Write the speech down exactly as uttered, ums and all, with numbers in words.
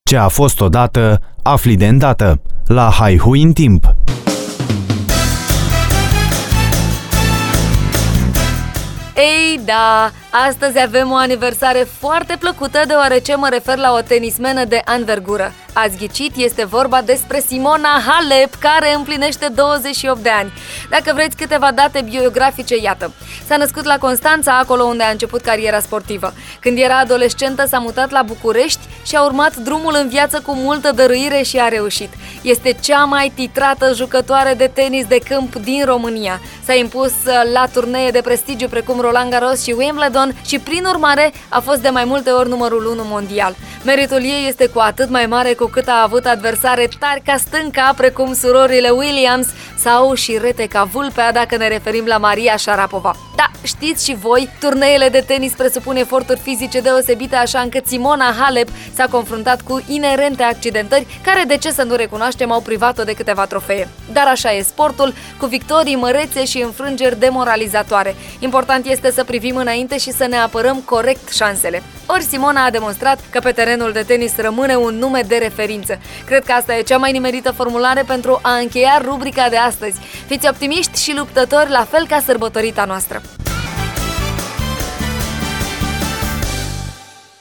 Ce a fost odată, afli de îndată, la Haihui în timp. Ei, da, astăzi avem o aniversare foarte plăcută, deoarece mă refer la o tenismenă de anvergură. Ați ghicit, este vorba despre Simona Halep, care împlinește douăzeci și opt de ani. Dacă vreți câteva date biografice, iată. S-a născut la Constanța, acolo unde a început cariera sportivă. Când era adolescentă, s-a mutat la București și a urmat drumul în viață cu multă dăruire și a reușit. Este cea mai titrată jucătoare de tenis de câmp din România. S-a impus la turnee de prestigiu precum Roland Garros și Wimbledon și, prin urmare, a fost de mai multe ori numărul unu mondial. Meritul ei este cu atât mai mare cu cât a avut adversare tari ca stânca, precum surorile Williams sau și rete ca Vulpea, dacă ne referim la Maria Sharapova. Da, știți și voi, turneele de tenis presupun eforturi fizice deosebite, așa încât Simona Halep s-a confruntat cu inerente accidentări care, de ce să nu recunoaștem, au privat-o de câteva trofee. Dar așa e sportul, cu victorii mărețe și înfrângeri demoralizatoare. Important este să privim înainte și să ne apărăm corect șansele. Ori Simona a demonstrat că pe terenul de tenis rămâne un nume de referință. Cred că asta e cea mai nimerită formulare pentru a încheia rubrica de astăzi. Fiți optimiști și luptători, la fel ca sărbătorita noastră.